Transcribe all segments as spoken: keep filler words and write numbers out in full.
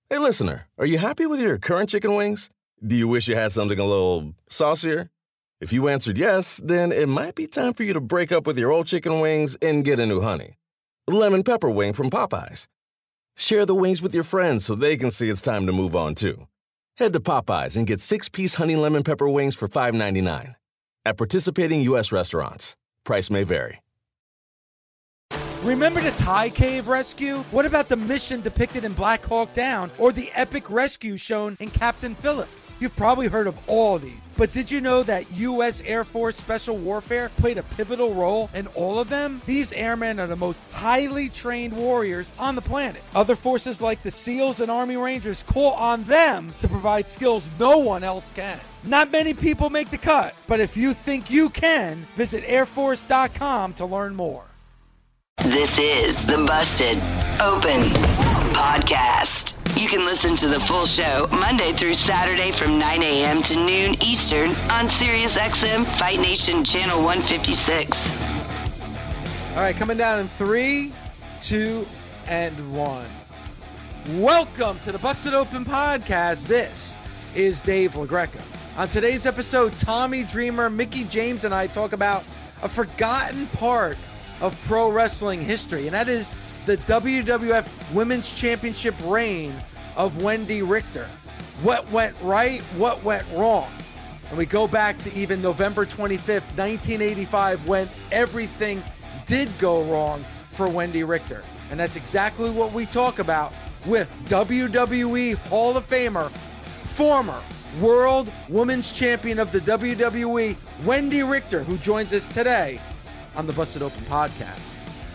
Hey, listener, are you happy with your current chicken wings? Do you wish you had something a little saucier? If you answered yes, then it might be time for you to break up with your old chicken wings and get a new honey. Lemon pepper wing from Popeyes. Share the wings with your friends so they can see it's time to move on, too. Head to Popeyes and get six-piece honey lemon pepper wings for five ninety-nine. At participating U S restaurants. Price may vary. Remember the Thai cave rescue? What about the mission depicted in Black Hawk Down or the epic rescue shown in Captain Phillips? You've probably heard of all of these, but did you know that U S Air Force Special Warfare played a pivotal role in all of them? These airmen are the most highly trained warriors on the planet. Other forces like the SEALs and Army Rangers call on them to provide skills no one else can. Not many people make the cut, but if you think you can, visit air force dot com to learn more. This is the Busted Open Podcast. You can listen to the full show Monday through Saturday from nine a.m. to noon Eastern on SiriusXM Fight Nation Channel one fifty-six. All right, coming down in three, two, and one. Welcome to the Busted Open Podcast. This is Dave LaGreca. On today's episode, Tommy Dreamer, Mickie James, and I talk about a forgotten part of pro wrestling history, and that is the W W F Women's Championship reign of Wendi Richter. What went right? What went wrong? And we go back to even November twenty-fifth, nineteen eighty-five, when everything did go wrong for Wendi Richter. And that's exactly what we talk about with W W E Hall of Famer, former World Women's Champion of the W W E, Wendi Richter, who joins us today on the Busted Open Podcast.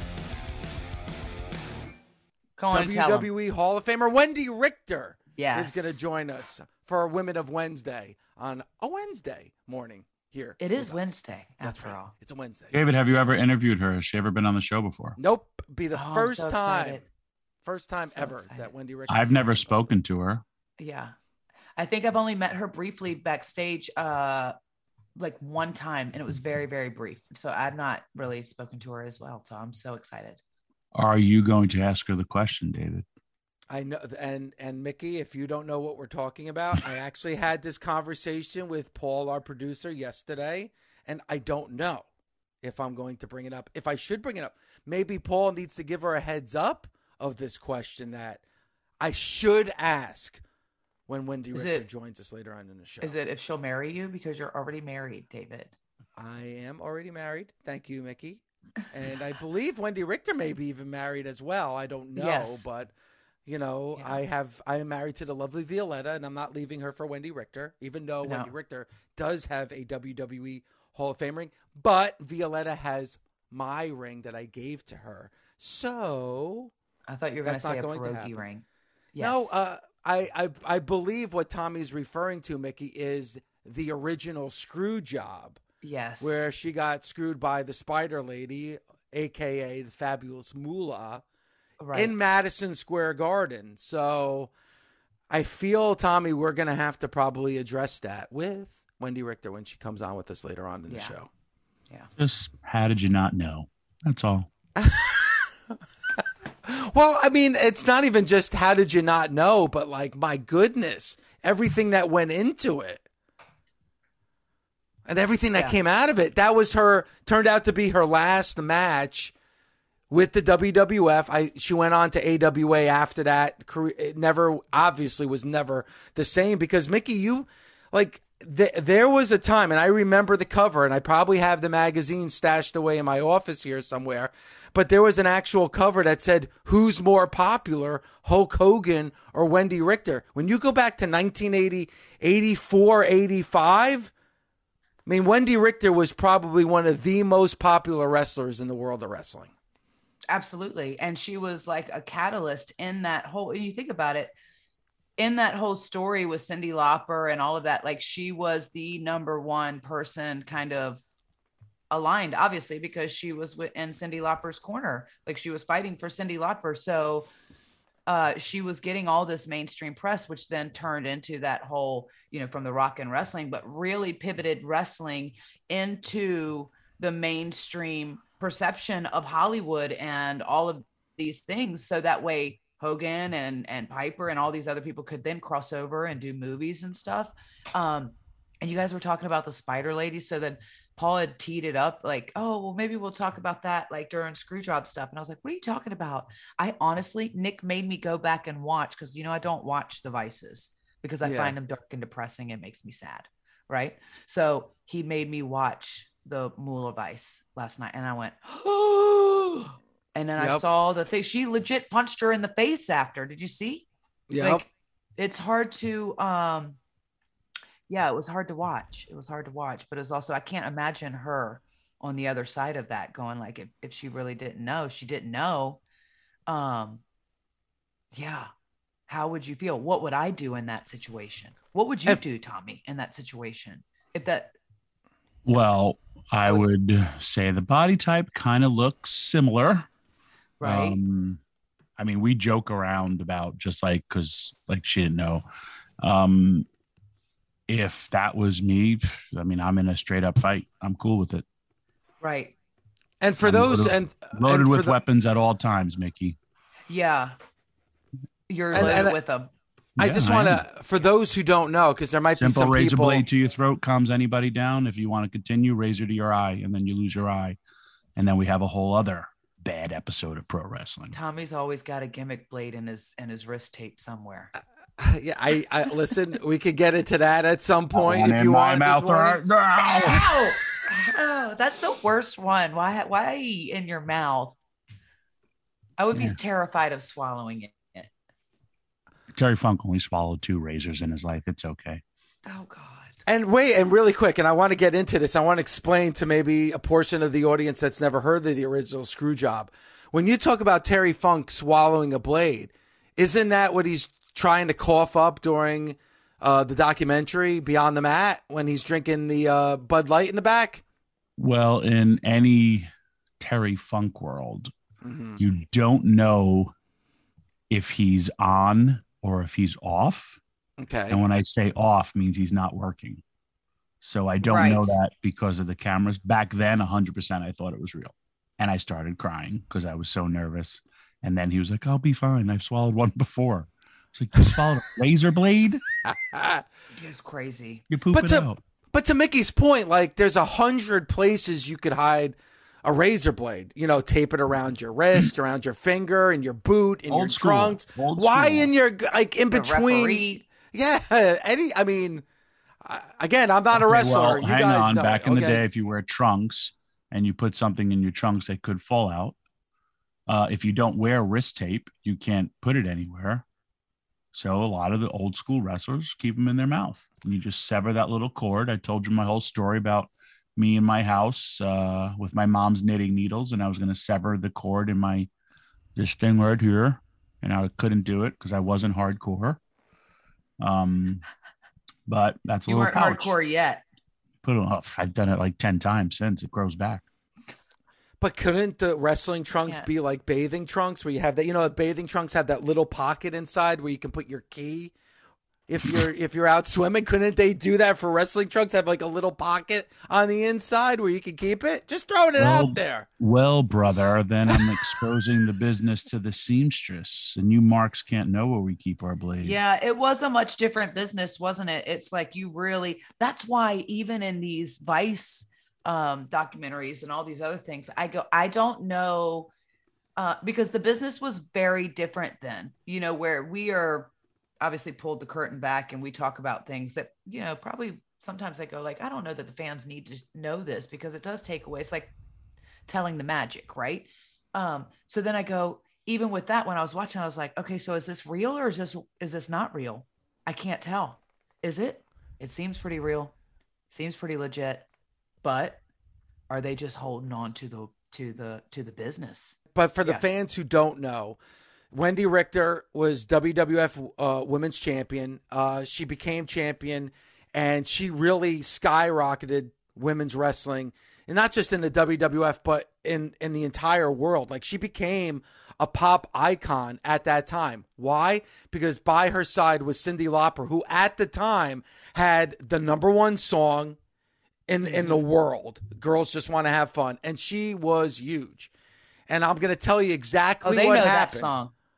W W E Hall of Famer Wendi Richter yes. is going to join us for Women of Wednesday on a Wednesday morning here. It is Wednesday, after right. all. It's a Wednesday. David, have you ever interviewed her? Has she ever been on the show before? Nope. Be the Oh, first so time. excited. First time So ever excited. that Wendi Richter. I've never spoken to her. Yeah. I think I've only met her briefly backstage uh, like one time, and it was very, very brief. So I've not really spoken to her as well. So I'm so excited. Are you going to ask her the question, David? I know, and and Mickie, if you don't know what we're talking about, I actually had this conversation with Paul, our producer, yesterday, and I don't know if I'm going to bring it up. If I should bring it up, maybe Paul needs to give her a heads up of this question that I should ask when Wendi Is Richter it- joins us later on in the show. Is it if she'll marry you because you're already married, David? I am already married. Thank you, Mickie. And I believe Wendi Richter may be even married as well. I don't know, Yes. but you know, Yeah. I have I am married to the lovely Violetta, and I'm not leaving her for Wendi Richter, even though No. Wendi Richter does have a W W E Hall of Fame ring. But Violetta has my ring that I gave to her. So I thought you were going to That's not say a going to pierogi happen. ring. no, Yes. uh, I, I I believe what Tommy's referring to, Mickie, is the original screw job. yes. Where she got screwed by the Spider Lady, a k a the Fabulous Moolah, right. in Madison Square Garden. So I feel, Tommy, we're going to have to probably address that with Wendi Richter when she comes on with us later on in the Yeah. show. Yeah. Just how did you not know? That's all. Well, I mean, it's not even just how did you not know, but like, my goodness, everything that went into it. And everything that Yeah. came out of it. That was her, turned out to be her last match with the W W F. I she went on to A W A after that. Career- It never, obviously, was never the same because, Mickie, you, like, th- there was a time, and I remember the cover, and I probably have the magazine stashed away in my office here somewhere, but there was an actual cover that said, who's more popular, Hulk Hogan or Wendi Richter? When you go back to nineteen eighty, eighty-four, eighty-five, I mean, Wendi Richter was probably one of the most popular wrestlers in the world of wrestling. Absolutely. And she was like a catalyst in that whole, and you think about it, in that whole story with Cyndi Lauper and all of that, like she was the number one person kind of aligned, obviously, because she was in Cyndi Lauper's corner. Like she was fighting for Cyndi Lauper. So uh, she was getting all this mainstream press, which then turned into that whole, you know, from the rock and wrestling, but really pivoted wrestling into the mainstream perception of Hollywood and all of these things. So that way Hogan and, and Piper and all these other people could then cross over and do movies and stuff. Um, and you guys were talking about the Spider Lady. So then Paul had teed it up like, oh, well, maybe we'll talk about that like during Screwjob stuff. And I was like, what are you talking about? I honestly, Nick made me go back and watch because, you know, I don't watch the Vices because I Yeah. find them dark and depressing. It makes me sad. Right. So he made me watch the Moolah Vice last night and I went, oh, and then I Yep. saw the thing. She legit punched her in the face after. Did you see? Yep. Like, it's hard to, um, yeah, it was hard to watch. It was hard to watch, but it was also, I can't imagine her on the other side of that going like, if, if she really didn't know, she didn't know. Um, yeah. How would you feel? What would I do in that situation? What would you If- do, Tommy, in that situation? If that, Well, I would say the body type kind of looks similar. right? Um, I mean, we joke around about just like, cause like she didn't know. Um, if that was me, I mean, I'm in a straight up fight. I'm cool with it. right. And for I'm those loaded- and Loaded and for with the- weapons at all times, Mickey. Yeah. You're And- loaded and- with them. I Yeah, just am. want to, for those who don't know, because there might Simple be some razor people. blade to your throat calms anybody down. If you want to continue, razor to your eye, and then you lose your eye. And then we have a whole other bad episode of pro wrestling. Tommy's always got a gimmick blade in his in his wrist tape somewhere. Yeah, I, I listen. We could get into that at some point One if in you my want. mouth this morning. right now. Ow! Ow! That's the worst one. Why why in your mouth? I would be Yeah. terrified of swallowing it. Terry Funk only swallowed two razors in his life. It's okay. Oh God. And wait, and really quick, and I want to get into this. I want to explain to maybe a portion of the audience that's never heard of the original Screwjob. When you talk about Terry Funk swallowing a blade, isn't that what he's trying to cough up during uh, the documentary Beyond the Mat when he's drinking the uh, Bud Light in the back? Well, in any Terry Funk world, you don't know if he's on or if he's off. Okay. And when I say off, means he's not working. So I don't know Right. that because of the cameras. Back then, one hundred percent, I thought it was real. And I started crying because I was so nervous. And then he was like, I'll be fine. I've swallowed one before. It's like, you swallowed a razor blade? It's crazy. You poop But it to- out. But to Mickey's point, like there's a hundred places you could hide a razor blade. You know, tape it around your wrist, around your finger, in your boot, in Old your school. trunks. Old Why school. in your like in The between? referee. Yeah, any. I mean, I- again, I'm not a Okay, wrestler. well, you hang guys on. know. Back in the okay? day, if you wear trunks and you put something in your trunks that could fall out, uh, if you don't wear wrist tape, you can't put it anywhere. So a lot of the old school wrestlers keep them in their mouth. And you just sever that little cord. I told you my whole story about me in my house uh, with my mom's knitting needles, and I was going to sever the cord in my this thing right here, and I couldn't do it because I wasn't hardcore. Um, but that's a You little weren't pouch. hardcore yet. Put it off. I've done it like ten times since it grows back. But couldn't the wrestling trunks can't. be like bathing trunks, where you have that? You know, bathing trunks have that little pocket inside where you can put your key. If you're if you're out swimming, couldn't they do that for wrestling trunks? Have like a little pocket on the inside where you can keep it. Just throwing it Well, out there. Well, brother, then I'm exposing the business to the seamstress, and you marks can't know where we keep our blades. Yeah, it was a much different business, wasn't it? It's like you really, that's why even in these Vice um, documentaries and all these other things, I go, I don't know, uh, because the business was very different then, you know, where we are obviously pulled the curtain back and we talk about things that, you know, probably sometimes I go like, I don't know that the fans need to know this because it does take away. It's like telling the magic, right? Um, so then I go, even with that, when I was watching, I was like, okay, so is this real or is this, is this not real? I can't tell. Is it? It seems pretty real. Seems pretty legit, but are they just holding on to the, to the, to the business? But for the Yes. fans who don't know, Wendy Richter was W W F uh, Women's Champion. Uh, she became champion, and she really skyrocketed women's wrestling, and not just in the W W F, but in, in the entire world. Like, she became a pop icon at that time. Why? Because by her side was Cyndi Lauper, who at the time had the number one song in in the world. Girls Just Want to Have Fun, and she was huge. And I'm going to tell you exactly Oh, they what know that happened. song.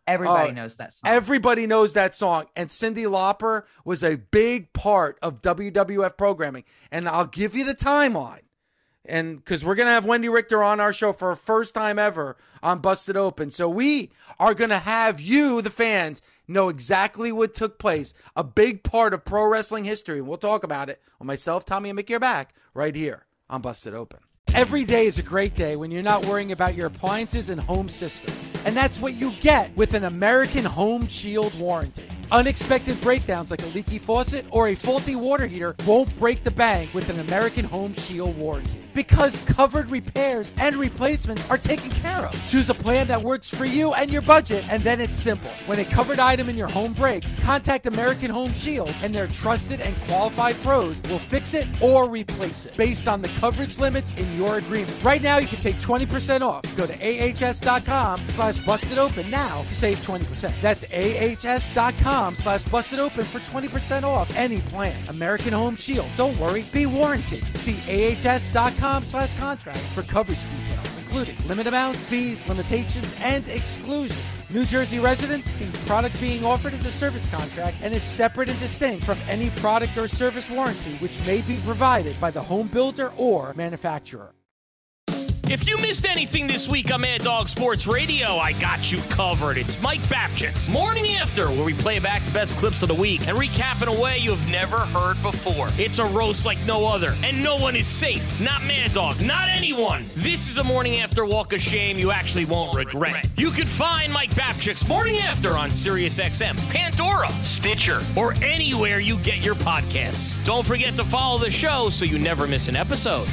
Everybody Uh, knows that song. Everybody knows that song. And Cyndi Lauper was a big part of W W F programming. And I'll give you the timeline. And because we're going to have Wendy Richter on our show for a first time ever on Busted Open. So we are going to have you, the fans, know exactly what took place. A big part of pro wrestling history. We'll talk about it when myself, Tommy, and Mickey are back right here on Busted Open. Every day is a great day when you're not worrying about your appliances and home systems. And that's what you get with an American Home Shield warranty. Unexpected breakdowns like a leaky faucet or a faulty water heater won't break the bank with an American Home Shield warranty. Because covered repairs and replacements are taken care of. Choose a plan that works for you and your budget, and then it's simple. When a covered item in your home breaks, contact American Home Shield, and their trusted and qualified pros will fix it or replace it based on the coverage limits in your agreement. Right now, you can take twenty percent off. Go to ahs.com slash busted open now to save twenty percent. That's ahs.com slash busted open for twenty percent off any plan. American Home Shield. Don't worry, be warranted. See ahs.com slash contract for coverage details, including limit amount, fees, limitations, and exclusions. New Jersey residents, the product being offered is a service contract and is separate and distinct from any product or service warranty which may be provided by the home builder or manufacturer. If you missed anything this week on Mad Dog Sports Radio, I got you covered. It's Mike Babchick's Morning After, where we play back the best clips of the week and recap in a way you have never heard before. It's a roast like no other, and no one is safe. Not Mad Dog, not anyone. This is a Morning After walk of shame you actually won't regret. You can find Mike Babchick's Morning After on SiriusXM, Pandora, Stitcher, or anywhere you get your podcasts. Don't forget to follow the show so you never miss an episode.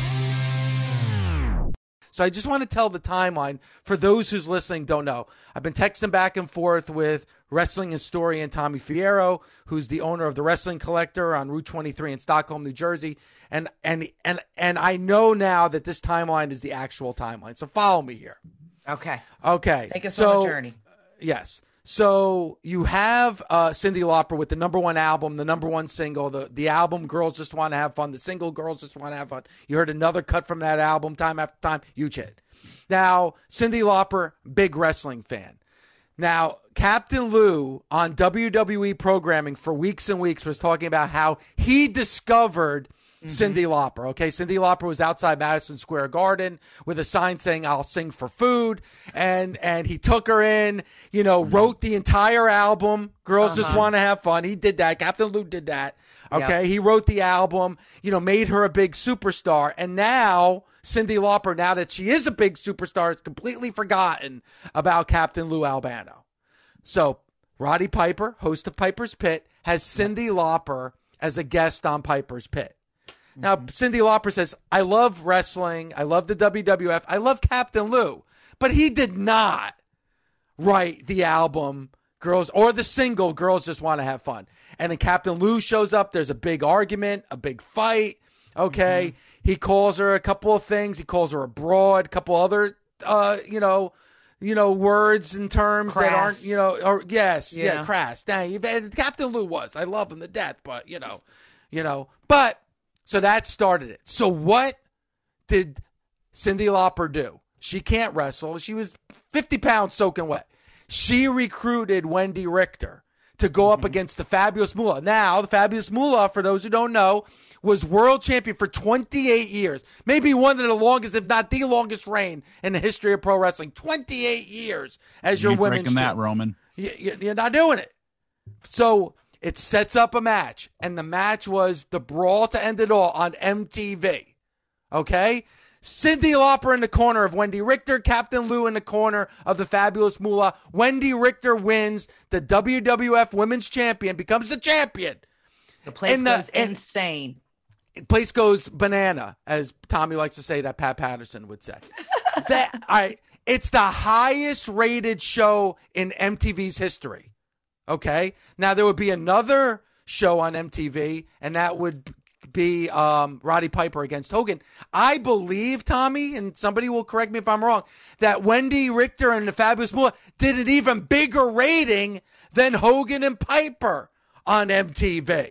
So I just want to tell the timeline for those who's listening don't know. I've been texting back and forth with wrestling historian Tommy Fierro, who's the owner of the Wrestling Collector on Route twenty-three in Stockholm, New Jersey. And and and and I know now that this timeline is the actual timeline. So follow me here. Okay. Okay. Take us so, on a journey. Yes. So you have uh, Cyndi Lauper with the number one album, the number one single, the, the album Girls Just Want to Have Fun, the single Girls Just Want to Have Fun. You heard another cut from that album time after time. Huge hit. Now, Cyndi Lauper, big wrestling fan. Now, Captain Lou on W W E programming for weeks and weeks was talking about how he discovered Mm-hmm. Cyndi Lauper. Okay, Cyndi Lauper was outside Madison Square Garden with a sign saying "I'll sing for food," and and he took her in. You know, mm-hmm. wrote the entire album. Girls uh-huh. Just Want to Have Fun. He did that. Captain Lou did that. Okay, yep. He wrote the album. You know, made her a big superstar, and now Cyndi Lauper, now that she is a big superstar, is completely forgotten about Captain Lou Albano. So Roddy Piper, host of Piper's Pit, has Cyndi Lauper as a guest on Piper's Pit. Now, Cyndi Lauper says, I love wrestling. I love the W W F. I love Captain Lou. But he did not write the album Girls or the single Girls Just Want to Have Fun. And then Captain Lou shows up. There's a big argument, a big fight. Okay. Mm-hmm. He calls her a couple of things. He calls her a broad, a couple other, uh, you know, you know, words and terms crass. that aren't, you know, or yes, yeah, yeah crass. Dang, Captain Lou was. I love him to death, but, you know, you know, but. So that started it. So what did Cyndi Lauper do? She can't wrestle. She was fifty pounds soaking wet. She recruited Wendy Richter to go up mm-hmm. against the Fabulous Moolah. Now, the Fabulous Moolah, for those who don't know, was world champion for twenty-eight years. Maybe one of the longest, if not the longest reign in the history of pro wrestling. twenty-eight years as your women's champion. That, Roman. You're not doing it. So it sets up a match, and the match was the brawl to end it all on M T V. Okay? Cyndi Lauper in the corner of Wendy Richter, Captain Lou in the corner of the Fabulous Moolah. Wendy Richter wins the W W F Women's Champion, becomes the champion. The place and the, goes insane. The place goes banana, as Tommy likes to say, that Pat Patterson would say. that, all right, it's the highest rated show in M T V's history. Okay. Now there would be another show on M T V, and that would be um, Roddy Piper against Hogan. I believe, Tommy, and somebody will correct me if I'm wrong, that Wendy Richter and the Fabulous Moolah did an even bigger rating than Hogan and Piper on M T V.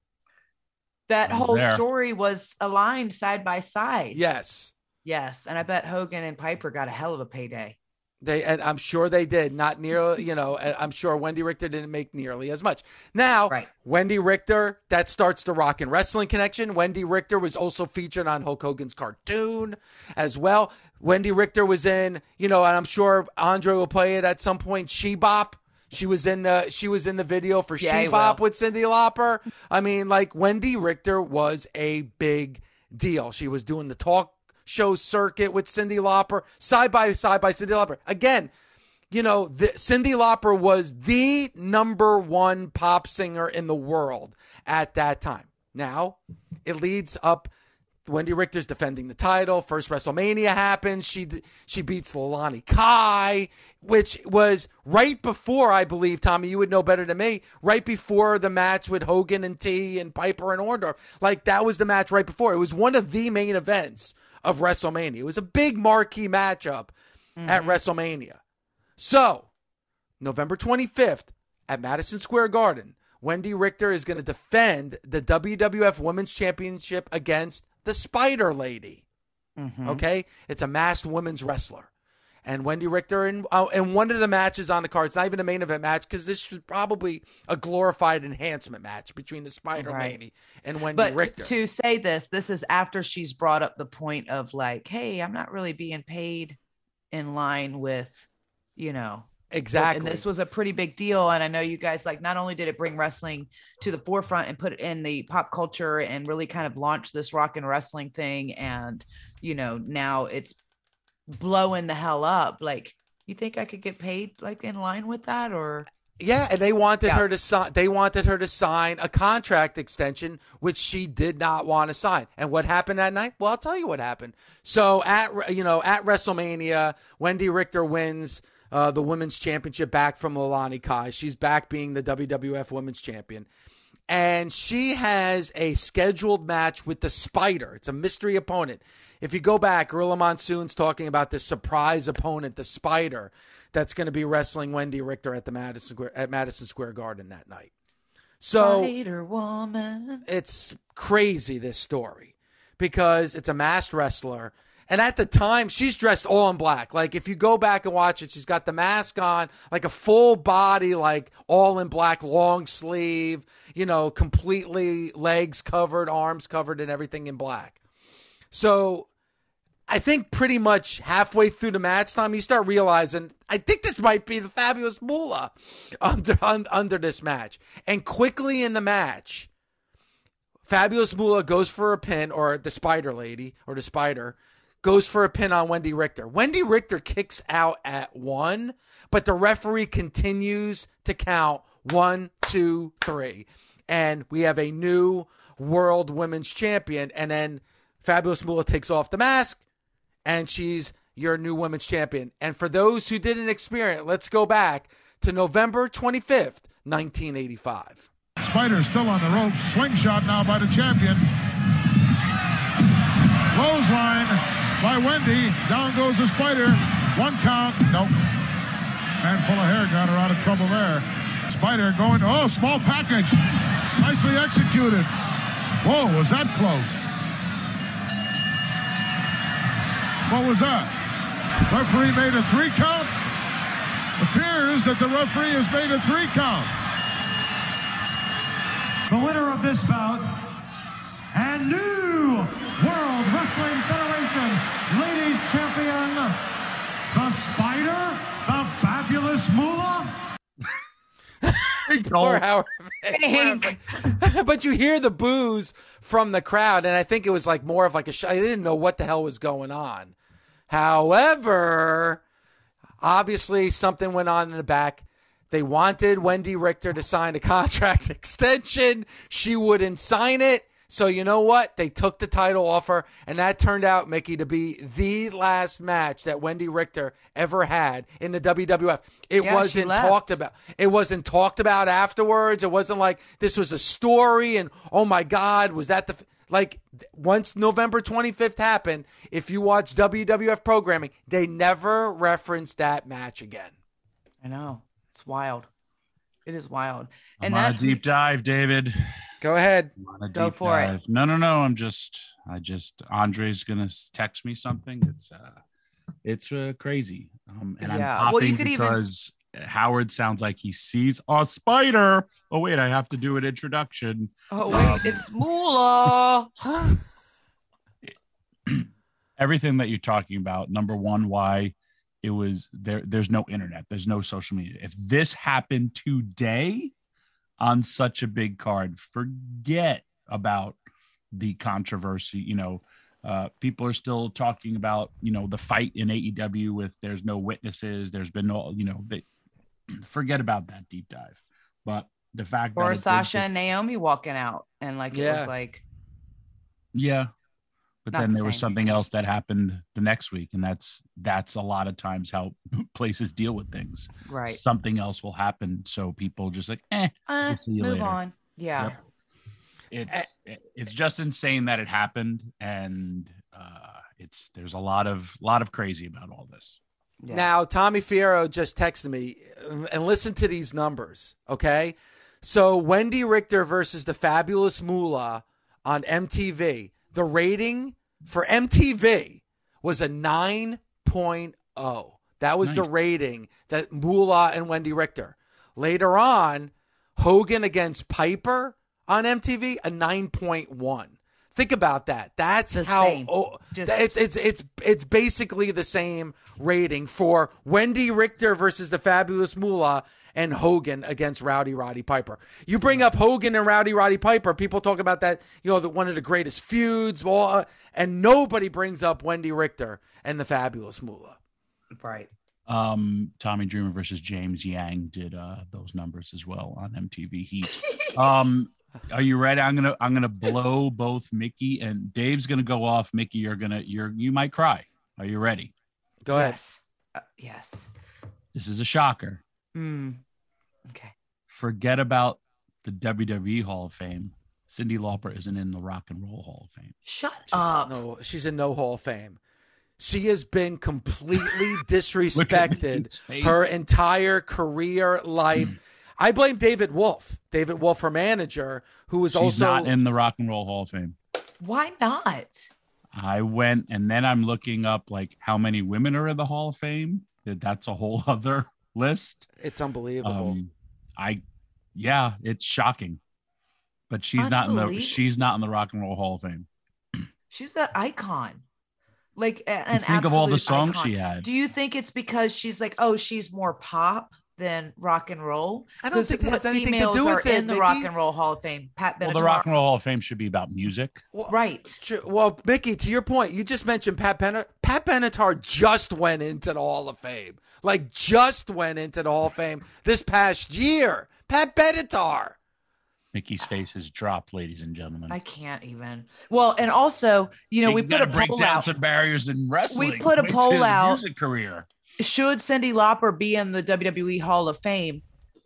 That whole there. story was aligned side by side. Yes. Yes. And I bet Hogan and Piper got a hell of a payday. They and I'm sure they did not nearly, you know, and I'm sure Wendy Richter didn't make nearly as much. Now, Right. Wendy Richter, that starts the Rock and Wrestling connection. Wendy Richter was also featured on Hulk Hogan's cartoon as well. Wendy Richter was in, you know, and I'm sure Andre will play it at some point, She Bop. She was in the she was in the video for Yeah, She he Bop will. with Cyndi Lauper. I mean, like Wendy Richter was a big deal. She was doing the talk show circuit with Cyndi Lauper, side by side by Cyndi Lauper. Again, you know, the, Cyndi Lauper was the number one pop singer in the world at that time. Now, it leads up. Wendy Richter's defending the title. First WrestleMania happens. She she beats Leilani Kai, which was right before, I believe, Tommy, you would know better than me, right before the match with Hogan and T and Piper and Orndorff. Like, that was the match right before. It was one of the main events of WrestleMania. It was a big marquee matchup mm-hmm. at WrestleMania. So, November twenty-fifth at Madison Square Garden, Wendy Richter is going to defend the W W F Women's Championship against the Spider Lady. Mm-hmm. Okay? It's a masked women's wrestler. And Wendy Richter, in, uh, in one of the matches on the card, it's not even a main event match because this is probably a glorified enhancement match between the Spider Right. Lady and Wendy But Richter. to say this, this is after she's brought up the point of like, hey, I'm not really being paid in line with, you know. Exactly. And this was a pretty big deal. And I know you guys, like, not only did it bring wrestling to the forefront and put it in the pop culture and really kind of launch this rock and wrestling thing. And, you know, now it's blowing the hell up. Like, you think I could get paid like in line with that? Or yeah, and they wanted Yeah. her to sign. They wanted her to sign a contract extension, which she did not want to sign. And what happened that night? Well, I'll tell you what happened. So at you know at WrestleMania, Wendy Richter wins uh, the Women's Championship back from Leilani Kai. She's back being the W W F Women's Champion, and she has a scheduled match with the Spider. It's a mystery opponent. If you go back, Gorilla Monsoon's talking about this surprise opponent, the Spider, that's going to be wrestling Wendy Richter at the Madison Square, at Madison Square Garden that night. So Spider Woman. It's crazy, this story, because it's a masked wrestler. And at the time, she's dressed all in black. Like, if you go back and watch it, she's got the mask on, like a full body, like all in black, long sleeve, you know, completely legs covered, arms covered, and everything in black. So I think pretty much halfway through the match time, you start realizing, I think this might be the Fabulous Moolah under, un, under this match. And quickly in the match, Fabulous Moolah goes for a pin, or the Spider Lady, or the Spider, goes for a pin on Wendy Richter. Wendy Richter kicks out at one, but the referee continues to count one, two, three. And we have a new world women's champion. And then Fabulous Moolah takes off the mask, and she's your new women's champion. And for those who didn't experience it, let's go back to November twenty-fifth, nineteen eighty-five. Spider still on the ropes. Slingshot now by the champion. Clothesline by Wendy. Down goes the Spider. One count. Nope. Man full of hair got her out of trouble there. Spider going, oh, small package. Nicely executed. Whoa, was that close? What was that? Referee made a three count. Appears that the referee has made a three count. The winner of this bout and new World Wrestling Federation Ladies Champion, the Spider, the Fabulous Moolah. Or however, but you hear the boos from the crowd, and I think it was like more of like a show. I didn't know what the hell was going on. However, obviously something went on in the back. They wanted Wendy Richter to sign a contract extension. She wouldn't sign it. So you know what? They took the title off her, and that turned out, Mickey, to be the last match that Wendy Richter ever had in the W W F. It Yeah, wasn't she left. talked about. It wasn't talked about afterwards. It wasn't like this was a story and, oh my God, was that the f-? Like, once November twenty-fifth happened, if you watch W W F programming, they never referenced that match again. I know. It's wild. It is wild. I'm And on a that's deep dive, David. Go ahead. I'm on a Go deep for it. dive. No, no, no. I'm just, I just, Andre's gonna text me something. It's uh, it's uh, crazy. Um, and Yeah. I'm Well, you popping could even- because Howard sounds like he sees a spider. Oh, wait, I have to do an introduction. Oh wait, it's Moolah. Everything that you're talking about, number one, why it was there. There's no internet. There's no social media. If this happened today on such a big card, forget about the controversy. You know, uh, people are still talking about, you know, the fight in A E W with there's no witnesses. There's been no, you know, they forget about that deep dive. But the fact Or that it Sasha did- and Naomi walking out and like it Yeah. was like yeah. But Not then the there was same. something else that happened the next week, and that's that's a lot of times how places deal with things. right. Something else will happen, so people just like, eh. Uh, we'll see you move later. on. Yeah. Yep. It's it's just insane that it happened, and uh, it's there's a lot of lot of crazy about all this. Yeah. Now, Tommy Fierro just texted me, and listen to these numbers, okay? So, Wendy Richter versus the Fabulous Moolah on M T V. The rating for M T V was a nine point oh. That was the Nice. rating that Moolah and Wendy Richter. Later on, Hogan against Piper on M T V, a nine point one. Think about that. That's The how same. oh, Just- it's it's it's it's basically the same rating for Wendy Richter versus the Fabulous Moolah and Hogan against Rowdy Roddy Piper. You bring up Hogan and Rowdy Roddy Piper, people talk about that, you know, the, one of the greatest feuds, all, uh, and nobody brings up Wendy Richter and the Fabulous Moolah. Right. Um, Tommy Dreamer versus James Yang did uh, those numbers as well on M T V Heat. um, are you ready? I'm gonna I'm gonna blow both Mickey and Dave's gonna go off. Mickey, you're gonna you're you might cry. Are you ready? Go ahead. Yes. Uh, yes. This is a shocker. Mm. Okay. Forget about the W W E Hall of Fame. Cyndi Lauper isn't in the Rock and Roll Hall of Fame. Shut She's, up. no, she's in no Hall of Fame. She has been completely Look at disrespected Mickey's face. her entire career life. I blame David Wolf, David Wolf, her manager, who was She's also not in the Rock and Roll Hall of Fame. Why not? I went and then I'm looking up like how many women are in the Hall of Fame. That's a whole other list. It's unbelievable. Um, I, yeah, it's shocking, but she's not in the Unbelievable. she's not in the Rock and Roll Hall of Fame. She's an icon. Like a- You an think of all the absolute songs icon. she had. Do you think it's because she's like, oh, she's more pop than rock and roll? I don't 'Cause think that what has anything to females do are with it, in the Mickey. Rock and Roll Hall of Fame? Pat Well, Benatar. the Rock and Roll Hall of Fame should be about music. Well, Right. True. Well, Mickey, to your point, you just mentioned Pat Benatar. Pat Benatar just went into the Hall of Fame. Like, just went into the Hall of Fame this past year. Pat Benatar. Mickey's face has dropped, ladies and gentlemen. I can't even. Well, and also, you know, You we put gotta a break poll down out. some barriers in wrestling. put a Wait poll till his out. Music career. Should Cyndi Lauper be in the W W E Hall of Fame?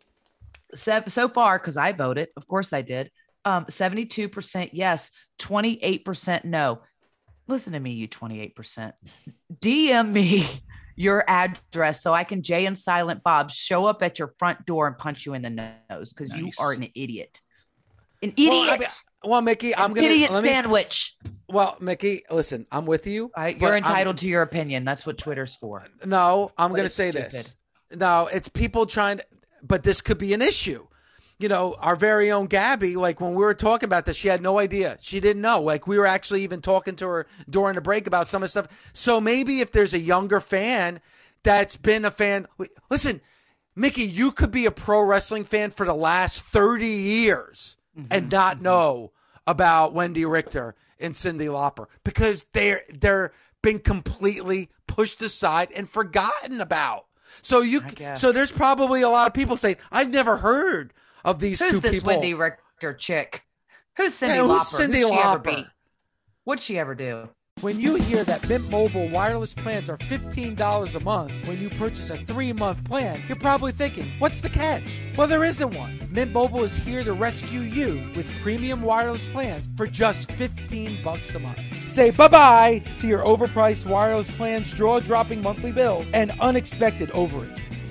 So, so far, because I voted, of course I did. Um, seventy-two percent yes, twenty-eight percent no. Listen to me, you twenty-eight percent. D M me your address so I can Jay and Silent Bob show up at your front door and punch you in the nose because you Nice. are an idiot. An idiot. Well, I mean, well Mickey, I'm An going idiot to. sandwich. Well, Mickey, listen, I'm with you. I, but you're I'm- entitled to your opinion. That's what Twitter's for. No, I'm But going to it's say stupid. this. No, it's people trying to, but this could be an issue. You know, our very own Gabby, like when we were talking about this, she had no idea. She didn't know. Like we were actually even talking to her during the break about some of the stuff. So maybe if there's a younger fan that's been a fan, listen, Mickey, you could be a pro wrestling fan for the last thirty years Mm-hmm. and not know about Wendy Richter and Cyndi Lauper because they're they're been completely pushed aside and forgotten about. So you, I guess. so there's probably a lot of people saying, "I've never heard of these Who's two this people." Wendy Richter chick? Who's Cyndi Yeah, who's Lauper? Cyndi Who'd she ever Lauper? be? What'd she ever do? When you hear that Mint Mobile wireless plans are fifteen dollars a month when you purchase a three-month plan, you're probably thinking, what's the catch? Well, there isn't one. Mint Mobile is here to rescue you with premium wireless plans for just fifteen bucks a month. Say bye-bye to your overpriced wireless plans, jaw-dropping monthly bill, and unexpected overage.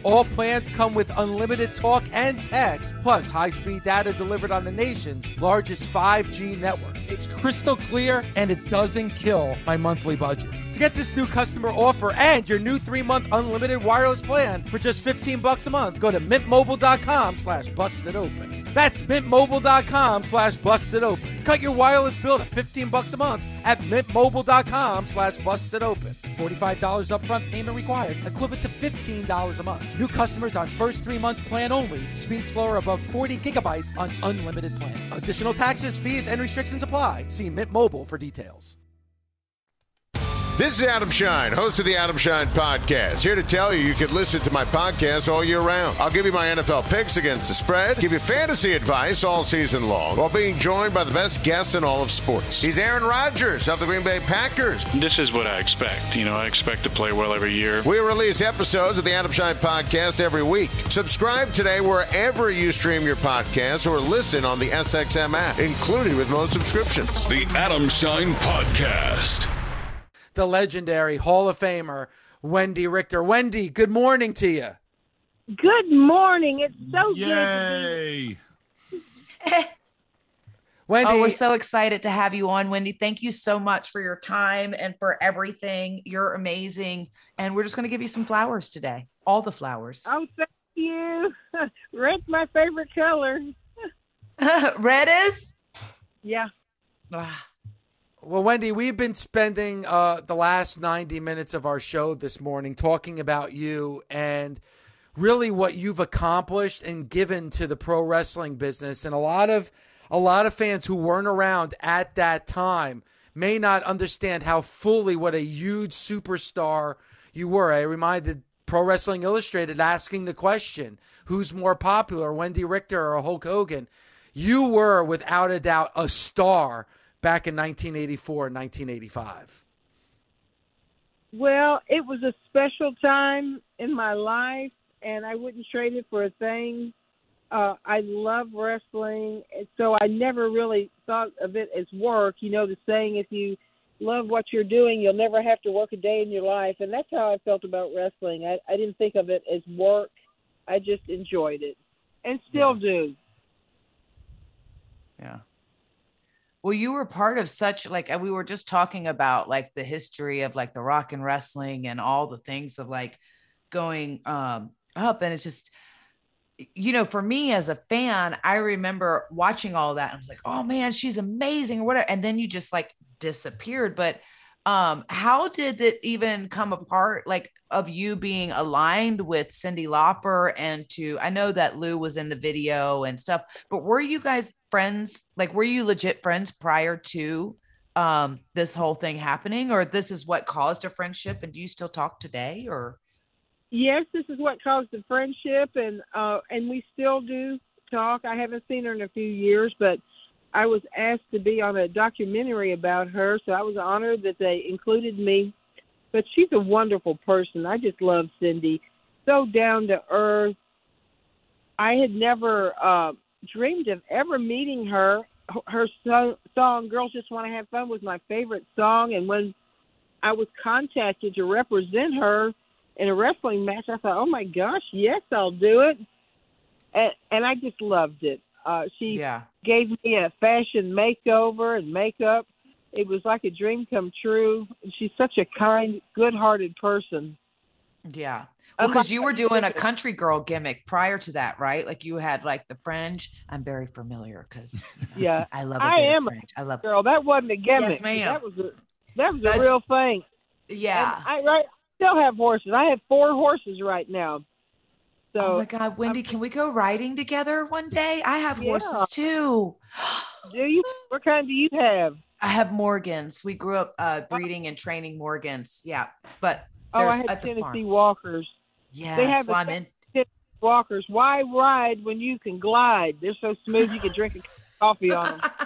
All plans come with unlimited talk and text, plus high-speed data delivered on the nation's largest five G network. It's crystal clear, and it doesn't kill my monthly budget. To get this new customer offer and your new three-month unlimited wireless plan for just fifteen bucks a month, go to mintmobile.com slash busted open. That's mintmobile.com slash busted open. Cut your wireless bill to fifteen bucks a month at mintmobile.com slash busted open. forty-five dollars upfront payment required, equivalent to fifteen dollars a month. New customers on first three months plan only. Speed slower above forty gigabytes on unlimited plan. Additional taxes, fees, and restrictions apply. See Mint Mobile for details. This is Adam Shine, host of the Adam Shine Podcast. Here to tell you you can listen to my podcast all year round. I'll give you my N F L picks against the spread, give you fantasy advice all season long, while being joined by the best guests in all of sports. He's Aaron Rodgers of the Green Bay Packers. This is what I expect. You know, I expect to play well every year. We release episodes of the Adam Shine Podcast every week. Subscribe today wherever you stream your podcasts or listen on the S X M app, included with most subscriptions. The Adam Shine Podcast. The legendary Hall of Famer, Wendy Richter. Wendy, good morning to you. Good morning. It's so Yay. good to be Wendy. Oh, we're so excited to have you on, Wendy. Thank you so much for your time and for everything. You're amazing. And we're just going to give you some flowers today. All the flowers. Oh, thank you. Red's my favorite color. Red is? Yeah. Ah. Well, Wendy, we've been spending uh, the last ninety minutes of our show this morning talking about you and really what you've accomplished and given to the pro wrestling business. And a lot of a lot of fans who weren't around at that time may not understand how fully what a huge superstar you were. I reminded Pro Wrestling Illustrated asking the question, who's more popular, Wendy Richter or Hulk Hogan? You were, without a doubt, a star back in nineteen eighty-four and nineteen eighty-five. Well, it was a special time in my life, and I wouldn't trade it for a thing. Uh, I love wrestling, and so I never really thought of it as work. You know, the saying, if you love what you're doing, you'll never have to work a day in your life, and that's how I felt about wrestling. I, I didn't think of it as work. I just enjoyed it, and still yeah. do. Yeah. Well, you were part of such, like, we were just talking about like the history of like the rock and wrestling and all the things of like going um, up. And it's just, you know, for me as a fan, I remember watching all that. And I was like, oh man, she's amazing or whatever. And then you just like disappeared. But um, how did it even come apart? Like of you being aligned with Cyndi Lauper and to, I know that Lou was in the video and stuff, but were you guys friends? Like, were you legit friends prior to um, this whole thing happening, or this is what caused a friendship? And do you still talk today or? Yes, this is what caused the friendship. And, uh, and we still do talk. I haven't seen her in a few years, but I was asked to be on a documentary about her, so I was honored that they included me. But she's a wonderful person. I just love Cyndi. So down to earth. I had never uh, dreamed of ever meeting her. Her so- song, Girls Just Want to Have Fun, was my favorite song. And when I was contacted to represent her in a wrestling match, I thought, oh, my gosh, yes, I'll do it. And, and I just loved it. Uh, she yeah. gave me a fashion makeover and makeup. It was like a dream come true. She's such a kind, good-hearted person. Yeah. Well, because you were doing a country girl gimmick prior to that, right? Like you had like the fringe. I'm very familiar because you know, yeah, I love a I bit am of fringe. I love girl. That wasn't a gimmick. Yes, ma'am. That was a that was That's, a real thing. Yeah. And I right still have horses. I have four horses right now. So, oh my God, Wendy, I'm, can we go riding together one day? I have yeah. horses too. Do you? What kind do you have? I have Morgans. We grew up uh, breeding and training Morgans. Yeah, but oh, I have Tennessee Walkers. Yes, they have well, the I'm in- Tennessee Walkers. Why ride when you can glide? They're so smooth you can drink a coffee on them.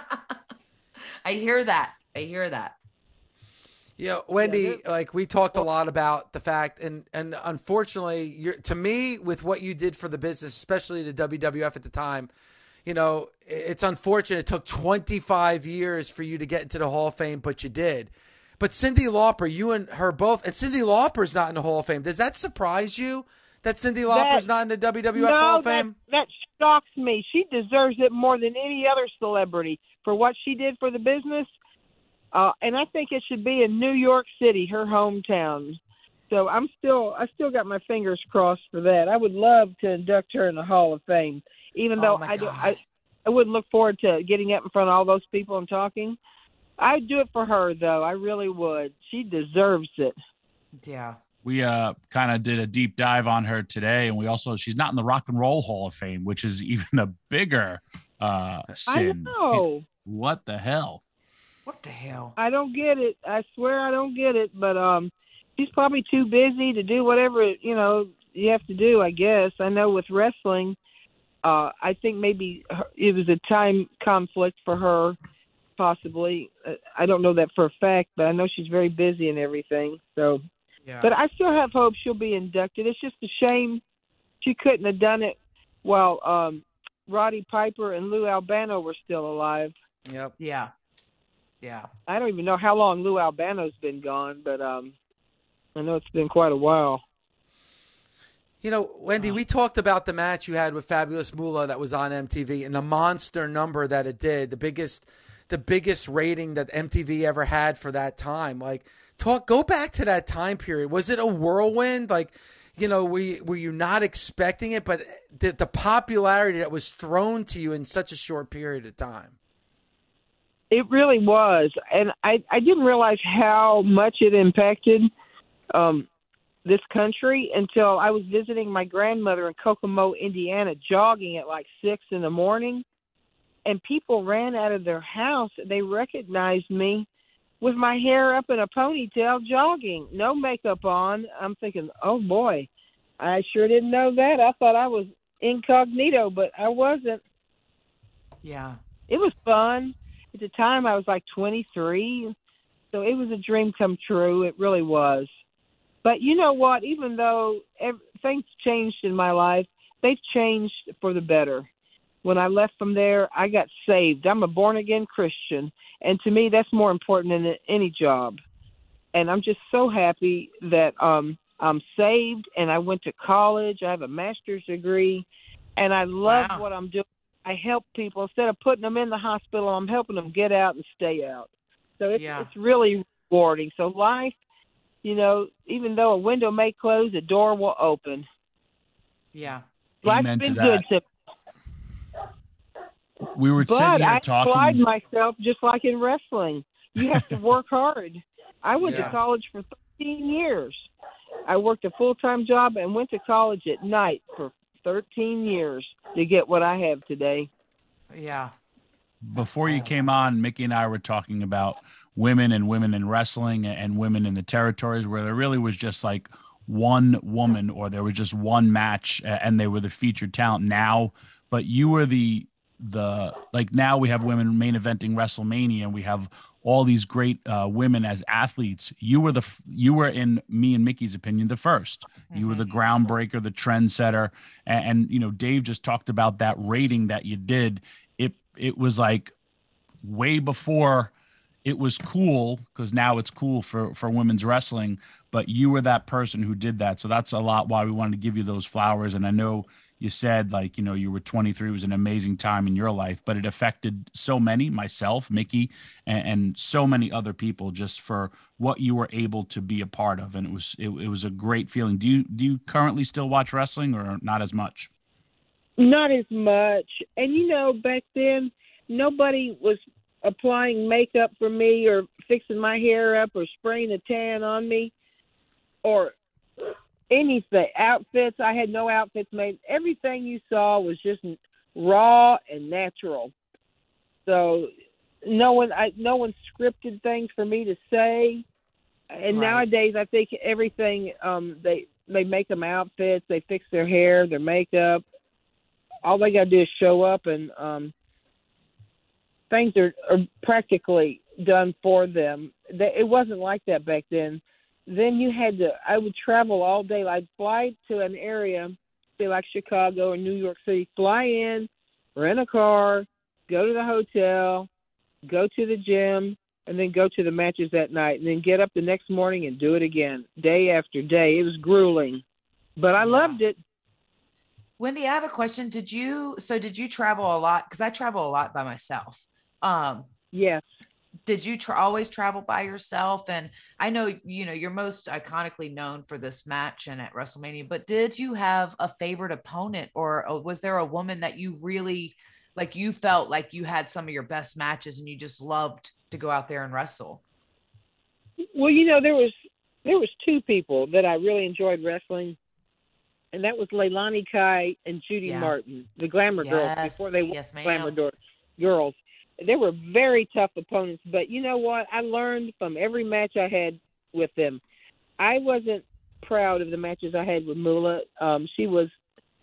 I hear that. I hear that. Yeah, Wendy, yeah, like we talked a lot about the fact, and and unfortunately, you're, to me, with what you did for the business, especially the W W F at the time, you know, it's unfortunate. It took twenty-five years for you to get into the Hall of Fame, but you did. But Cyndi Lauper, you and her both, and Cyndi Lauper's not in the Hall of Fame. Does that surprise you that Cyndi Lauper's That- not in the W W F no, Hall of that, Fame? that shocks me. She deserves it more than any other celebrity for what she did for the business. Uh, and I think it should be in New York City, her hometown. So I'm still, I still got my fingers crossed for that. I would love to induct her in the Hall of Fame, even Oh, though my I, do, God. I, I wouldn't look forward to getting up in front of all those people and talking. I'd do it for her, though. I really would. She deserves it. Yeah. We uh kind of did a deep dive on her today, and we also she's not in the Rock and Roll Hall of Fame, which is even a bigger uh sin. I know. What the hell? What the hell? I don't get it. I swear I don't get it. But um, she's probably too busy to do whatever, you know, you have to do, I guess. I know with wrestling, uh, I think maybe her, it was a time conflict for her, possibly. Uh, I don't know that for a fact, but I know she's very busy and everything. So, Yeah. but I still have hope she'll be inducted. It's just a shame she couldn't have done it while um, Roddy Piper and Lou Albano were still alive. Yep. Yeah. Yeah. I don't even know how long Lou Albano's been gone, but um, I know it's been quite a while. You know, Wendy, we talked about the match you had with Fabulous Moolah that was on M T V and the monster number that it did, the biggest, the biggest rating that M T V ever had for that time. Like, talk, go back to that time period. Was it a whirlwind? Like, you know, were you, were you not expecting it? But the, the popularity that was thrown to you in such a short period of time. It really was, and I, I didn't realize how much it impacted um, this country until I was visiting my grandmother in Kokomo, Indiana, jogging at like six in the morning, and people ran out of their house. They recognized me with my hair up in a ponytail, jogging, no makeup on. I'm thinking, oh boy, I sure didn't know that. I thought I was incognito, but I wasn't. Yeah. It was fun. At the time, I was like twenty-three, so it was a dream come true. It really was. But you know what? Even though ev- things changed in my life, they've changed for the better. When I left from there, I got saved. I'm a born-again Christian, and to me, that's more important than any job. And I'm just so happy that um, I'm saved, and I went to college. I have a master's degree, and I love Wow. what I'm doing. I help people. Instead of putting them in the hospital, I'm helping them get out and stay out. So it's, Yeah. it's really rewarding. So life, you know, even though a window may close, a door will open. Yeah. Life's Amen to been that. good to We were But sitting here I talking. applied myself just like in wrestling. You have to work hard. I went Yeah. to college for thirteen years. I worked a full-time job and went to college at night for thirteen years to get what I have today. Yeah. Before you came on, Mickey and I were talking about women and women in wrestling and women in the territories where there really was just like one woman or there was just one match uh, and they were the featured talent now. But you were the the like now we have women main eventing WrestleMania and we have all these great uh, women as athletes. You were the f- you were in me and Mickey's opinion the first. You were the groundbreaker, the trendsetter, and, and you know Dave just talked about that rating that you did. It it was like way before it was cool because now it's cool for for women's wrestling. But you were that person who did that, so that's a lot why we wanted to give you those flowers. And I know you said like you know you were twenty-three, it was an amazing time in your life, but it affected so many, myself, Mickey, and, and so many other people just for what you were able to be a part of. And it was it, it was a great feeling. Do you do you currently still watch wrestling or not as much? Not as much. And, you know, back then, nobody was applying makeup for me or fixing my hair up or spraying a tan on me or anything. Outfits, I had no outfits made. Everything you saw was just raw and natural. So no one, I, no one scripted things for me to say. And Right. nowadays, I think everything, um, they, they make them outfits, they fix their hair, their makeup. All they got to do is show up, and um, things are, are practically done for them. They, it wasn't like that back then. Then you had to, I would travel all day. I'd fly to an area, say like Chicago or New York City, fly in, rent a car, go to the hotel, go to the gym, and then go to the matches that night, and then get up the next morning and do it again, day after day. It was grueling. but I Yeah. loved it. Wendy, I have a question. Did you, so did you travel a lot? Cause I travel a lot by myself. Um, Yes. did you tra- always travel by yourself? And I know, you know, you're most iconically known for this match and at WrestleMania, but did you have a favorite opponent, or, or was there a woman that you really, like, you felt like you had some of your best matches and you just loved to go out there and wrestle? Well, you know, there was there was two people that I really enjoyed wrestling, and that was Leilani Kai and Judy Yeah. Martin, the Glamour Girls, Yes. before they were Yes, ma'am. Glamour Door- Girls. They were very tough opponents, but you know what? I learned from every match I had with them. I wasn't proud of the matches I had with Moolah. Um, she was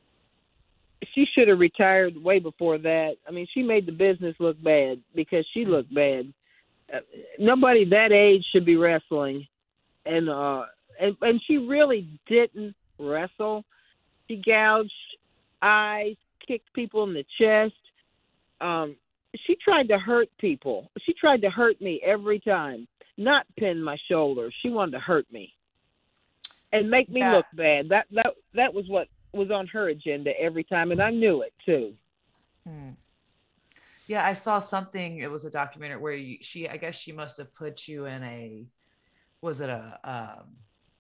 she should have retired way before that. I mean, she made the business look bad because she looked bad. Uh, nobody that age should be wrestling, and uh, and and she really didn't wrestle. She gouged eyes, kicked people in the chest. Um, she tried to hurt people. She tried to hurt me every time, not pin my shoulder. She wanted to hurt me and make me Yeah. look bad. That that that was what was on her agenda every time, and I knew it too. Hmm. Yeah, I saw something. It was a documentary where you, she, I guess she must have put you in a, was it a, um,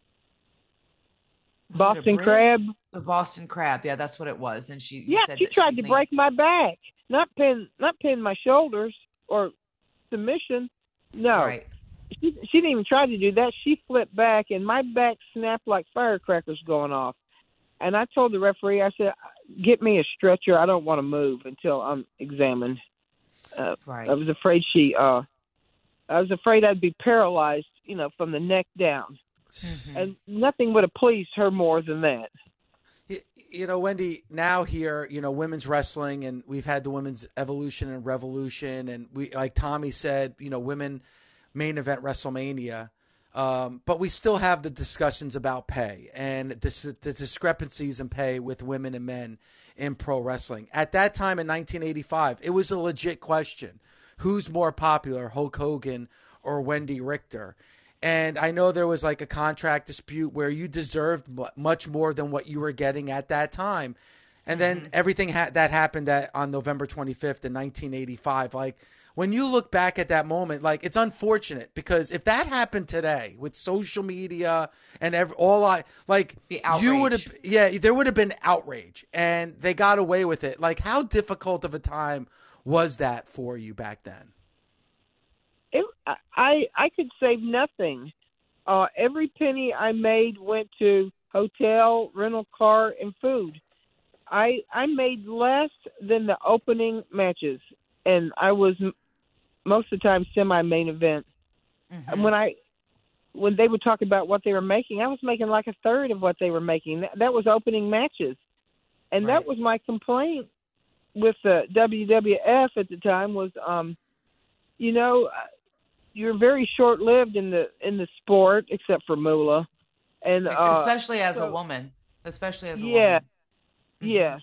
was it a Boston bridge? Crab. The Boston Crab. Yeah, that's what it was. And she, you Yeah, said she that tried to leaned- break my back, not pin, not pin my shoulders or submission. No, Right. she, she didn't even try to do that. She flipped back, and my back snapped like firecrackers going off. And I told the referee, I said, "Get me a stretcher. I don't want to move until I'm examined." Uh, Right. I was afraid she. Uh, I was afraid I'd be paralyzed, you know, from the neck down, Mhm. and nothing would have pleased her more than that. You, you know, Wendy, now here, you know, women's wrestling, and we've had the women's evolution and revolution, and we, like Tommy said, you know, women main event WrestleMania. Um, but we still have the discussions about pay and the, the discrepancies in pay with women and men in pro wrestling. At that time in nineteen eighty-five, it was a legit question. Who's more popular, Hulk Hogan or Wendy Richter? And I know there was like a contract dispute where you deserved mu- much more than what you were getting at that time. And then Mm-hmm. everything ha- that happened at, on November twenty-fifth in nineteen eighty-five, like, when you look back at that moment, like, it's unfortunate because if that happened today with social media and every, all I like, Be you would have, outrage. yeah, there would have been outrage, and they got away with it. Like, how difficult of a time was that for you back then? It, I I could save nothing. Uh, every penny I made went to hotel, rental car, and food. I I made less than the opening matches, and I was m- most of the time semi-main event. Mhm. And when I when they would talk about what they were making, I was making like a third of what they were making. That, that was opening matches, and Right. that was my complaint with the W W F at the time was, um, you know, you're very short-lived in the in the sport, except for Moolah, and uh, Especially as a so- woman. Especially as a yeah, woman. Mhm. yes.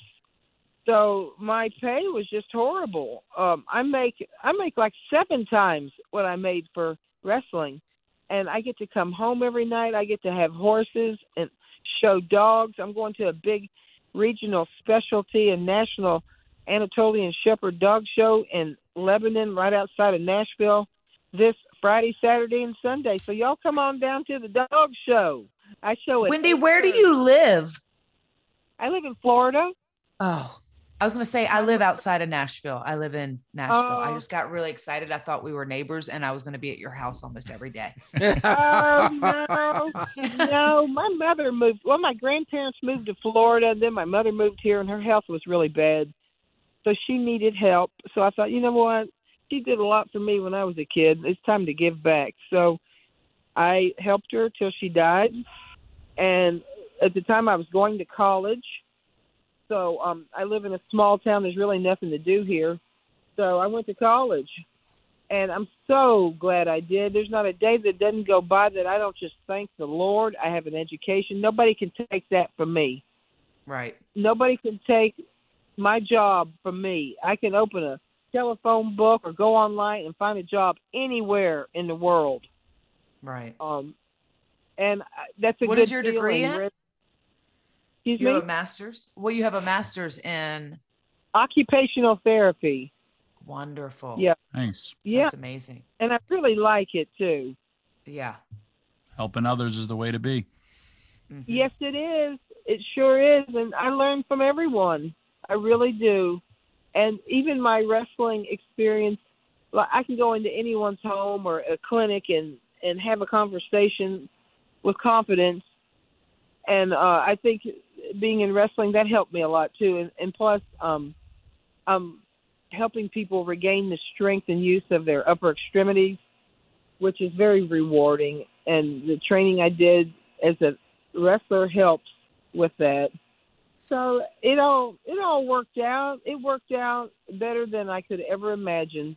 So my pay was just horrible. Um, I make I make like seven times what I made for wrestling, and I get to come home every night. I get to have horses and show dogs. I'm going to a big regional specialty and national Anatolian Shepherd dog show in Lebanon, right outside of Nashville, this Friday, Saturday, and Sunday. So y'all come on down to the dog show. I show it. Wendy, where do you live? I live in Florida. Oh, I was going to say, I live outside of Nashville. I live in Nashville. I Oh. just got really excited. I thought we were neighbors and I was going to be at your house almost every day. Oh no, no! My mother moved. Well, my grandparents moved to Florida. Then my mother moved here, and her health was really bad, so she needed help. So I thought, you know what? She did a lot for me when I was a kid. It's time to give back. So I helped her till she died, and at the time I was going to college. So um, I live in a small town. There's really nothing to do here. So I went to college. And I'm so glad I did. There's not a day that doesn't go by that I don't just thank the Lord. I have an education. Nobody can take that from me. Right. Nobody can take my job from me. I can open a telephone book or go online and find a job anywhere in the world. Right. Um, and I- that's a What good is your degree feeling. in? Excuse you me? have a master's? Well, you have a master's in occupational therapy. Wonderful. Yeah. Nice. Yeah. That's amazing. And I really like it too. Yeah. Helping others is the way to be. Mm-hmm. Yes, it is. It sure is. And I learn from everyone. I really do. And even my wrestling experience, like I can go into anyone's home or a clinic and, and have a conversation with confidence. And uh, I think being in wrestling, that helped me a lot too. And, and plus, um, I'm helping people regain the strength and use of their upper extremities, which is very rewarding. And the training I did as a wrestler helps with that. So it all it all worked out. It worked out better than I could ever imagine.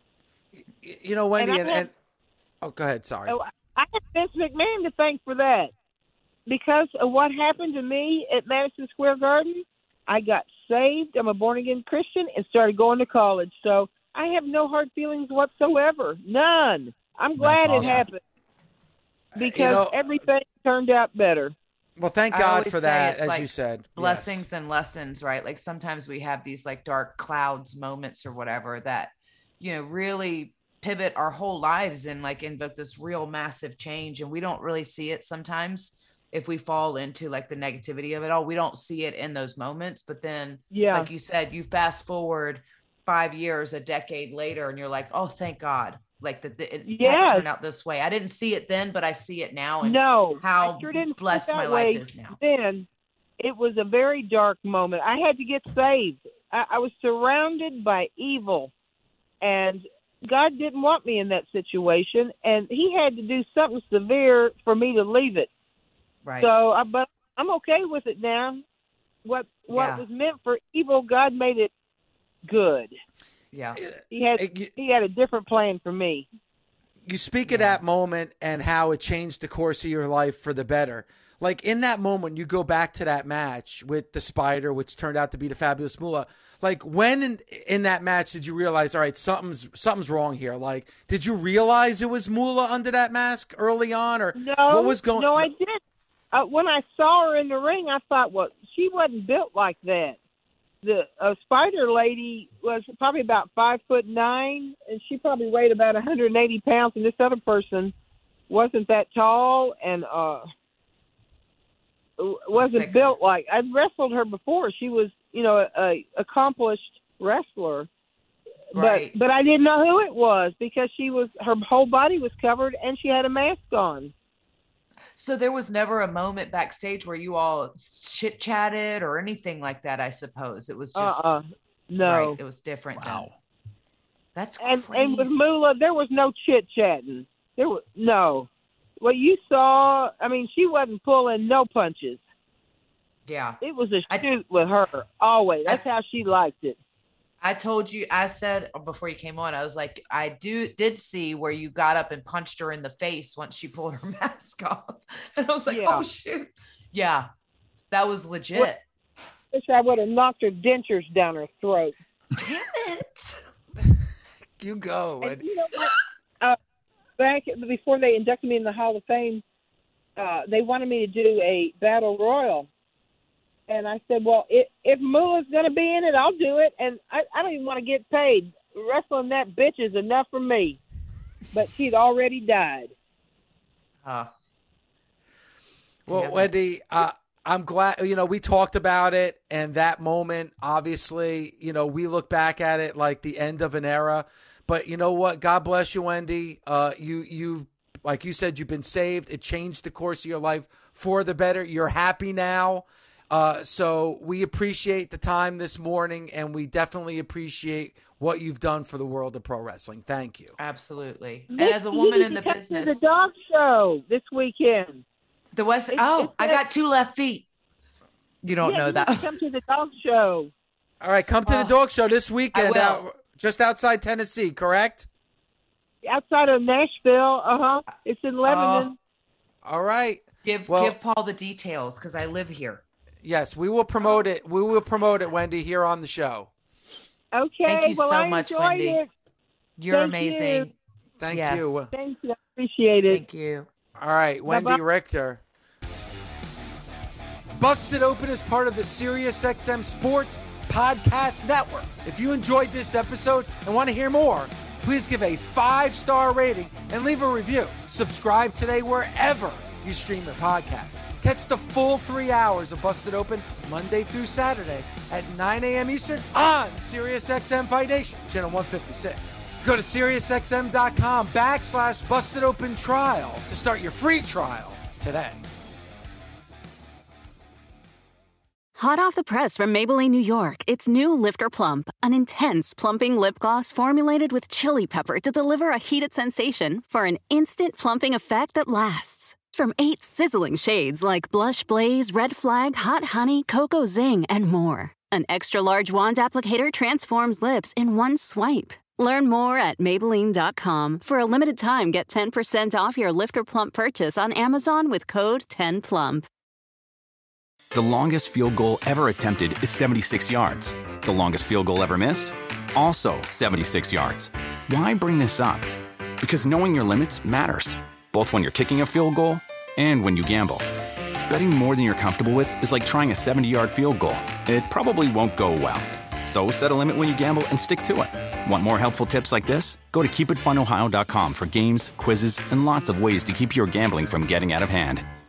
You know, Wendy, and, and, and, I and oh, go ahead. Sorry. have, I have Vince McMahon to thank for that. Because of what happened to me at Madison Square Garden, I got saved. I'm a born-again Christian and started going to college. So I have no hard feelings whatsoever. None. I'm glad awesome. it happened because you know, everything turned out better. Well, thank I God always for say that, it's as like you said. Blessings and lessons, right? Like sometimes we have these like dark clouds moments or whatever that, you know, really pivot our whole lives and like invoke this real massive change. And we don't really see it sometimes if we fall into like the negativity of it all. We don't see it in those moments. But then, Yeah. like you said, you fast forward five years, a decade later, and you're like, oh, thank God. Like that it Yes. turned out this way. I didn't see it then, but I see it now. And No, how I sure didn't feel blessed that my way life is now. Then it was a very dark moment. I had to get saved. I, I was surrounded by evil, and God didn't want me in that situation, and He had to do something severe for me to leave it. Right. So, I, but I'm okay with it now. What what Yeah. was meant for evil, God made it good. Yeah. He had It- you- He had a different plan for me. You speak of that moment and how it changed the course of your life for the better. Like in that moment, you go back to that match with the Spider, which turned out to be the Fabulous Moolah. Like when in, in that match did you realize, all right, something's something's wrong here? Like, did you realize it was Moolah under that mask early on, or No, what was going? No, I didn't. Uh, when I saw her in the ring, I thought, well, she wasn't built like that. The uh, Spider lady was probably about five foot nine, and she probably weighed about one hundred eighty pounds. And this other person wasn't that tall and uh, wasn't Thicker. built like. I'd wrestled her before. She was, you know, a, a accomplished wrestler. Right. But but I didn't know who it was because she was her whole body was covered and she had a mask on. So there was never a moment backstage where you all chit chatted or anything like that. I suppose it was just Uh-uh. No. right. It was different. Wow. Then. That's And crazy. and with Moolah, there was no chit chatting. There was no. What you saw, I mean, she wasn't pulling no punches. yeah. It was a I- shoot with her always. That's how she liked it. I told you, I said before you came on, I was like, I do did see where you got up and punched her in the face once she pulled her mask off. And I was like, Yeah. oh shoot. Yeah. That was legit. What- Wish I would have knocked her dentures down her throat. Damn it. You go. And you know what? Uh, back before they inducted me in the Hall of Fame, uh, they wanted me to do a battle royal. And I said, well, if, if Moolah's going to be in it, I'll do it. And I, I don't even want to get paid. Wrestling that bitch is enough for me. But she'd already died. Uh, Well, Damn it. Wendy, uh, I'm glad, you know, we talked about it, and that moment, obviously, you know, we look back at it like the end of an era. But you know what? God bless you, Wendy. Uh, you, you, like you said, you've been saved. It changed the course of your life for the better. You're happy now. Uh, so we appreciate the time this morning, and we definitely appreciate what you've done for the world of pro wrestling. Thank you. absolutely. And This- as a you woman need in to the come to business, the dog show this weekend. the West, It's- oh, it's I a- got two left feet. You don't yeah, know you that. Need to come to the dog show. All right, come to the Oh, dog show this weekend, will. out, just outside Tennessee, correct? Outside of Nashville, uh-huh. It's in Lebanon. All right. Give Well- give Paul the details because I live here. Yes, we will promote it. We will promote it, Wendy, here on the show. Okay. Thank you well, so I much, enjoyed Wendy. it. You're Thank amazing. you. Thank Yes. you. Thank you. I appreciate it. Thank you. All right, Wendy Bye-bye. Richter. Busted Open is part of the SiriusXM Sports Podcast Network. If you enjoyed this episode and want to hear more, please give a five-star rating and leave a review. Subscribe today wherever you stream your podcast. Catch the full three hours of Busted Open Monday through Saturday at nine a.m. Eastern on SiriusXM Fight Nation, channel one fifty-six. Go to SiriusXM.com backslash Busted Open Trial to start your free trial today. Hot off the press from Maybelline, New York, it's new Lifter Plump, an intense plumping lip gloss formulated with chili pepper to deliver a heated sensation for an instant plumping effect that lasts. From eight sizzling shades like Blush Blaze, Red Flag, Hot Honey, Cocoa Zing, and more. An extra-large wand applicator transforms lips in one swipe. Learn more at Maybelline dot com. For a limited time, get ten percent off your Lifter Plump purchase on Amazon with code ten plump. The longest field goal ever attempted is seventy-six yards. The longest field goal ever missed? Also seventy-six yards. Why bring this up? Because knowing your limits matters, both when you're kicking a field goal and when you gamble. Betting more than you're comfortable with is like trying a seventy-yard field goal. It probably won't go well. So set a limit when you gamble and stick to it. Want more helpful tips like this? Go to keep it fun ohio dot com for games, quizzes, and lots of ways to keep your gambling from getting out of hand.